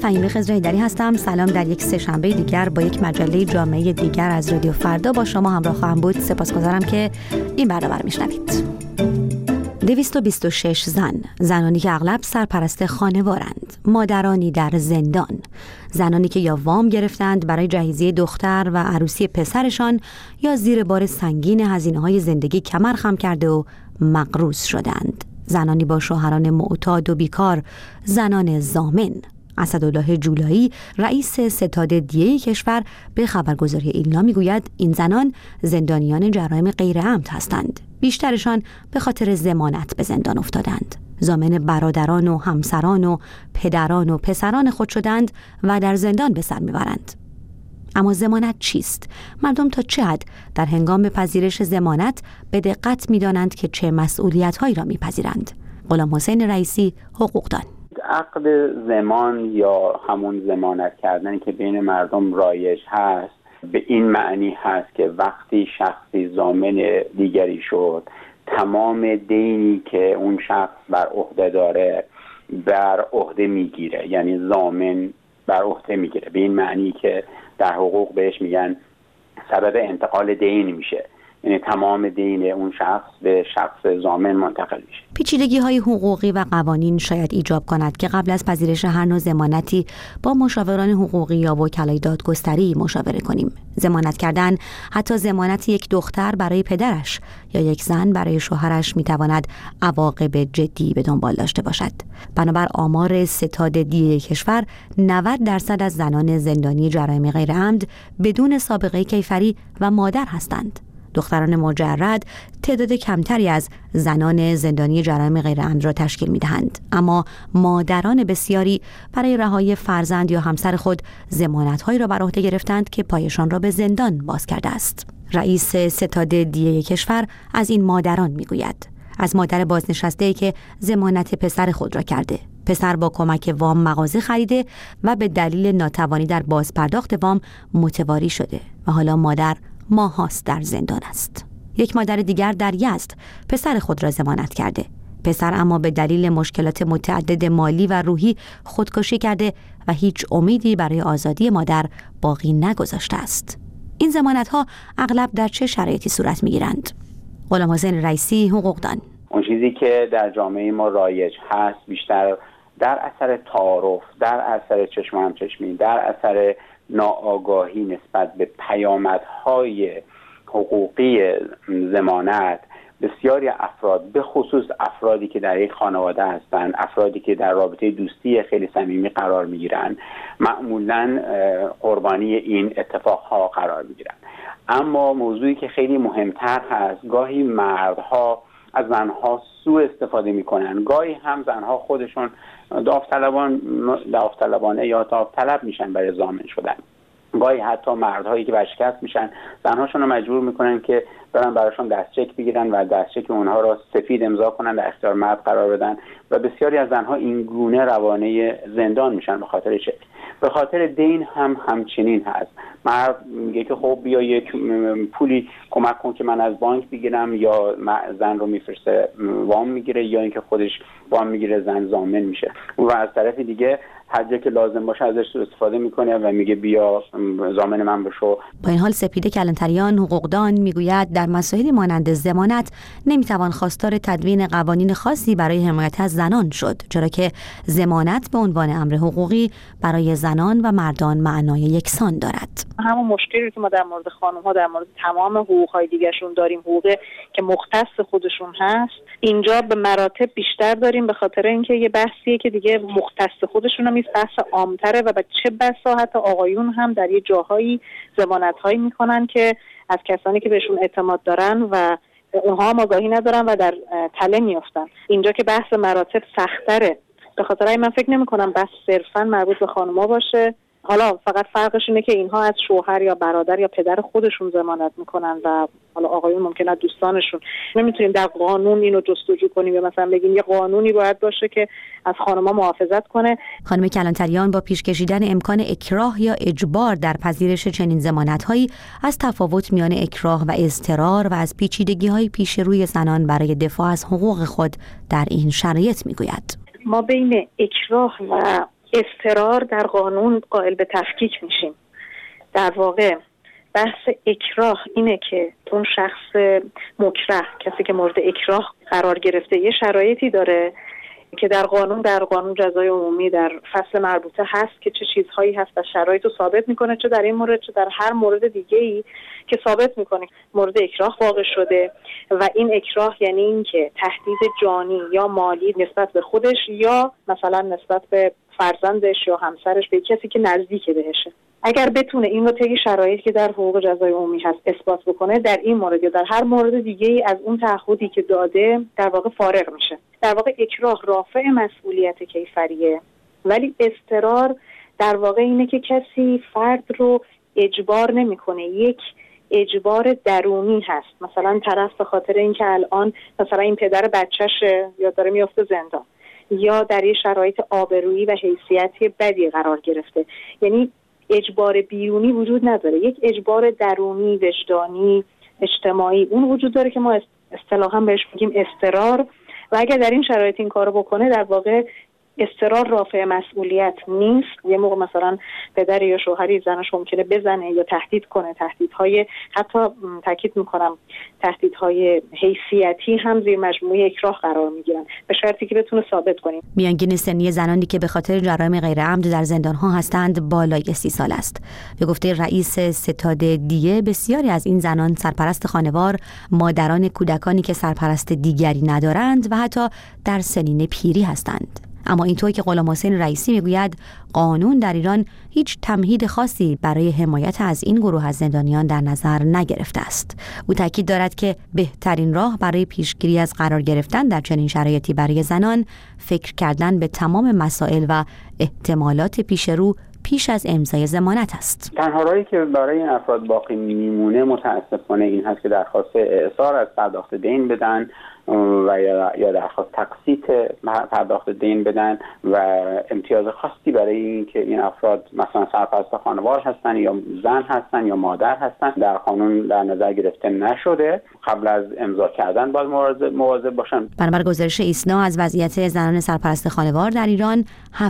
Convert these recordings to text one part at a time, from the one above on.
فهیمه خضرهیدری هستم. سلام در یک سه‌شنبه دیگر با یک مجله جامعه دیگر از رادیو فردا با شما همراه خواهم بود. سپاسگزارم که این برنامه رو میشنوید. 226 زنانی که اغلب سرپرست خانوارند، مادرانی در زندان، زنانی که یا وام گرفتند برای جهیزیه دختر و عروسی پسرشان یا زیر بار سنگین هزینه‌های زندگی کمر خم کرده و مقروض شدند، زنانی با شوهران معتاد و بیکار، زنان ضامن. اسدالله جولایی رئیس ستاد دیه کشور به خبرگزاری ایلنا میگوید این زنان زندانیان جرایم غیر عمد هستند. بیشترشان به خاطر ضمانت به زندان افتادند. ضامن برادران و همسران و پدران و پسران خود شدند و در زندان به سر میبرند. اما ضمانت چیست؟ مردم تا چه حد در هنگام پذیرش ضمانت به دقت میدانند که چه مسئولیت‌هایی را میپذیرند؟ غلام حسین رئیسی، حقوقدان. عقد ضمان یا همون ضمانت کردنی که بین مردم رایج هست به این معنی هست که وقتی شخصی ضامن دیگری شد، تمام دینی که اون شخص بر عهده داره بر عهده میگیره، یعنی ضامن بر عهده میگیره. به این معنی که در حقوق بهش میگن سبب انتقال دین میشه، یعنی تمام دین اون شخص به شخص ضامن منتقل میشه. پیچیدگی‌های حقوقی و قوانین شاید ایجاب کند که قبل از پذیرش هر نوع ضمانتی با مشاوران حقوقی یا وکلای دادگستری مشاوره کنیم. ضمانت کردن، حتی ضمانت یک دختر برای پدرش یا یک زن برای شوهرش میتواند عواقب جدی به دنبال داشته باشد. بنابر آمار ستاد دیه کشور 90% از زنان زندانی جرایم غیر عمد بدون سابقه کیفری و مادر هستند. دختران مجرد تعداد کمتری از زنان زندانی جرایم غیر عمد را تشکیل می‌دهند، اما مادران بسیاری برای رهایی فرزند یا همسر خود ضمانت‌هایی را بر عهده گرفتند که پایشان را به زندان باز کرده است. رئیس ستاد دیه کشور از این مادران می‌گوید. از مادر بازنشسته‌ای که ضمانت پسر خود را کرده. پسر با کمک وام مغازه خریده و به دلیل ناتوانی در بازپرداخت وام متواری شده و حالا مادر ماهاست در زندان است. یک مادر دیگر در یزد پسر خود را ضمانت کرده. پسر اما به دلیل مشکلات متعدد مالی و روحی خودکشی کرده و هیچ امیدی برای آزادی مادر باقی نگذاشته است. این ضمانت‌ها اغلب در چه شرایطی صورت می‌گیرند؟ غلام حسین رئیسی، حقوقدان. اون چیزی که در جامعه ما رایج هست بیشتر در اثر تعارف، در اثر چشم هم چشمی، در اثر ناآگاهی نسبت به پیامدهای حقوقی ضمانت، بسیاری افراد به خصوص افرادی که در یک خانواده هستند، افرادی که در رابطه دوستی خیلی صمیمی قرار میگیرند، معمولاً قربانی این اتفاقها قرار میگیرند. اما موضوعی که خیلی مهمتر هست، گاهی مردها از زنها سوء استفاده میکنن، گاهی هم زنها خودشون داوطلبانه یا داوطلب میشن برای ضامن شدن. گاهی حتی مردهایی که ورشکست میشن زنهاشون رو مجبور میکنن که برن براشون دستچک بگیرن و دستچک اونها رو سفید امضا کنن، در اختیار مرد قرار بدن و بسیاری از زنها این گونه روانه زندان میشن به خاطر چه؟ به خاطر دین هم همچنین هست. مرد میگه که خب بیا یک پولی کمک کن که من از بانک بگیرم، یا زن رو میفرسته وام میگیره، یا اینکه خودش وام میگیره، زن ضامن میشه و از طرف دیگه هر جا که لازم باشه ازش استفاده میکنه و میگه بیا ضامن من بشو. با این حال سپیده کلانتریان، حقوقدان، میگوید در مسائلی مانند ضمانت نمیتوان خواستار تدوین قوانین خاصی برای حمایت از زنان شد، چرا که ضمانت به عنوان امر حقوقی برای زنان و مردان معنای یکسان دارد. همون مشکلی که ما در مورد خانم‌ها در مورد تمام حقوق‌های دیگه‌شون داریم، حقوقی که مختص خودشون هست، اینجا به مراتب بیشتر داریم، به خاطر اینکه یه بحثیه که دیگه مختص خودشون هم بحث عام‌تره و به چه بسا حتی آقایون هم در یه جاهایی ضمانت‌هایی میکنن که از کسانی که بهشون اعتماد دارن و اونها هم آگاهی ندارن و در تله میافتن. اینجا که بحث مراتب سخت‌تره، به خاطر این من فکر نمی‌کنم بس صرفاً مربوط به خانم‌ها باشه. حالا فقط فرقش اینه که اینها از شوهر یا برادر یا پدر خودشون ضمانت میکنن و حالا آقایون ممکنه دوستانشون. نمیتونیم در قانون اینو جستجو کنیم یا مثلا بگیم یه قانونی باید باشه که از خانم‌ها محافظت کنه. خانم کلانتریان با پیش کشیدن امکان اکراه یا اجبار در پذیرش چنین ضمانت‌هایی از تفاوت میان اکراه و اضطرار و از پیچیدگی‌های پیش روی زنان برای دفاع از حقوق خود در این شرایط میگوید. ما بین اکراه و اضطرار در قانون قائل به تفکیک میشیم. در واقع بحث اکراه اینه که اون شخص مکره، کسی که مورد اکراه قرار گرفته، یه شرایطی داره که در قانون جزای عمومی در فصل مربوطه هست که چه چیزهایی هست و شرایط رو ثابت میکنه، چه در این مورد چه در هر مورد دیگه‌ای که ثابت میکنه مورد اکراه واقع شده. و این اکراه یعنی این که تهدید جانی یا مالی نسبت به خودش یا مثلا نسبت به فرزندش یا همسرش، به کسی که نزدیک بهشه، اگر بتونه این رو طی شرایطی که در حقوق جزای عمومی هست اثبات بکنه، در این مورد یا در هر مورد دیگه‌ای از اون تعهدی که داده در واقع فارغ میشه. در واقع اکراه رافع مسئولیت کیفریه، ولی اضطرار در واقع اینه که کسی فرد رو اجبار نمیکنه، یک اجبار درونی هست. مثلا طرف به خاطر اینکه الان مثلا این پدر بچه‌شه یا داره میفته زندان یا در یه شرایط آبرویی و حیثیتی بدی قرار گرفته، یعنی اجبار بیرونی وجود نداره، یک اجبار درونی، وجدانی، اجتماعی اون وجود داره که ما اصطلاحاً بهش میگیم اضطرار. و اگر در این شرایط این کارو بکنه، در واقع اضطرار رافع مسئولیت نیست. یه موقع مثلا پدر یا شوهری زنش ممکنه بزنه یا تهدید کنه، تهدیدهای حتی تاکید میکنم تهدیدهای حیثیتی هم زیر مجموعه اکراه قرار میگیرن، به شرطی که بتونه ثابت کنیم. میانگین سنی زنانی که به خاطر جرایم غیر عمد در زندان‌ها هستند بالای 30 سال است. به گفته رئیس ستاد دیه، بسیاری از این زنان سرپرست خانوار، مادران کودکانی که سرپرست دیگری ندارند و حتی در سنین پیری هستند. اما اینطور که غلام حسین رئیسی میگوید، قانون در ایران هیچ تمهید خاصی برای حمایت از این گروه از زندانیان در نظر نگرفته است. او تاکید دارد که بهترین راه برای پیشگیری از قرار گرفتن در چنین شرایطی برای زنان، فکر کردن به تمام مسائل و احتمالات پیش رو پیش از امضای ضمانت است. تنها راهی که برای این افراد باقی میمونه متاسفانه این هست که درخواست اعصار از پرداخت دین بدن و یا درخواست تقسیط پرداخت دین بدن و امتیاز خاصی برای این که این افراد مثلا سرپرست خانوار هستن یا زن هستن یا مادر هستن در قانون در نظر گرفته نشده. قبل از امضا کردن باید مواظب باشن. بنابر گزارش ایسنا از وضعیت زنان سرپرست خانوار در ایران،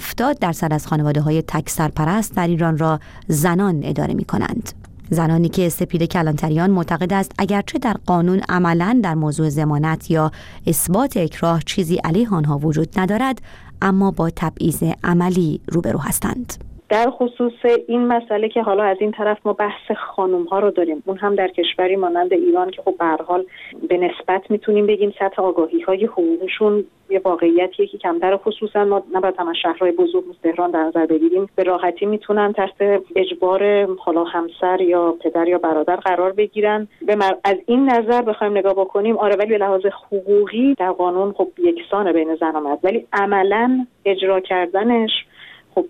70% از خانواده‌های تک سرپرست در ایران را زنان اداره می‌کنند. زنانی که سپید کلانتریان معتقد است اگرچه در قانون عملاً در موضوع ضمانت یا اثبات اکراه چیزی علیه آنها وجود ندارد، اما با تبعیض عملی روبرو هستند. در خصوص این مسئله که حالا از این طرف ما بحث خانم ها رو داریم، اون هم در کشوری مانند ایران که خب به هر حال به نسبت میتونیم بگیم سطح آگاهی های حقوقشون یه واقعیتیه که کمتر، خصوصا ما نباید هم شهرهای بزرگ مثل تهران در نظر بگیریم، به راحتی میتونن تحت اجبار حالا همسر یا پدر یا برادر قرار بگیرن. از این نظر بخوایم نگاه بکنیم آره، ولی به لحاظ حقوقی در قانون خب یکسانه بین زن و مرد، ولی عملاً اجرا کردنش خب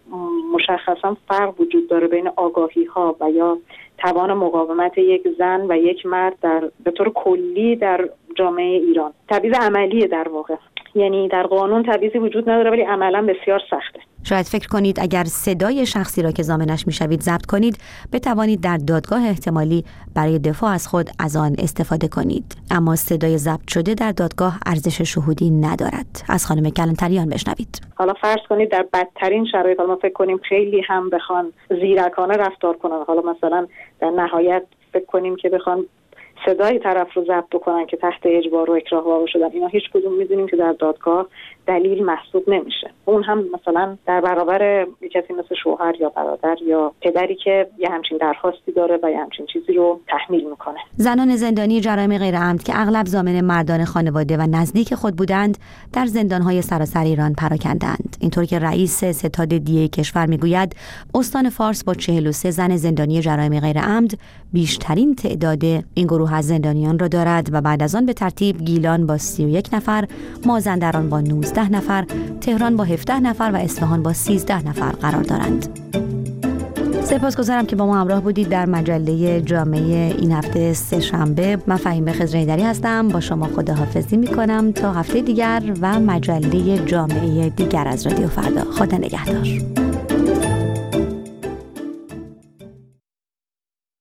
مشخصا فرق وجود داره بین آگاهی ها و یا توان مقاومت یک زن و یک مرد به طور کلی در جامعه ایران. تبعیض عملیه در واقع، یعنی در قانون تبعیضی وجود نداره ولی عملا بسیار سخته. شاید فکر کنید اگر صدای شخصی را که ضامنش میشوید ضبط کنید، بتوانید در دادگاه احتمالی برای دفاع از خود از آن استفاده کنید، اما صدای ضبط شده در دادگاه ارزش شهودی ندارد. از خانم کلانتریان بشنوید. حالا فرض کنید در بدترین شرایط ما فکر کنیم خیلی هم بخوان زیرکانه رفتار کنن، حالا مثلا در نهایت فکر کنیم که بخوان صدای طرف رو ضبط بکنن که تحت اجبار و اکراه واقع شدن، اینا هیچ کدوم میدونیم که در دادگاه دلیل محسوب نمیشه. اون هم مثلا در برابر کسی مثل شوهر یا برادر یا پدری که یه همچین درخواستی داره و یه همچین چیزی رو تحمیل میکنه. زنان زندانی جرایم غیر عمد که اغلب ضامن مردان خانواده و نزدیک خود بودند، در زندانهای سراسر ایران پراکندند. اینطور که رئیس ستاد دیه کشور میگوید، استان فارس با 43 زن زندانی جرایم غیر عمد بیشترین تعداد این گروه از زندانیان را دارد و بعد از آن به ترتیب گیلان با 31 نفر، مازندران با 19 نفر، تهران با 17 نفر و اصفهان با 13 نفر قرار دارند. سپاسگزارم که با ما همراه بودید در مجله جامعه این هفته سه‌شنبه. من فهیمه خضرایی‌دری هستم، با شما خداحافظی می‌کنم تا هفته دیگر و مجله جامعه دیگر از رادیو فردا. خدا نگهدار.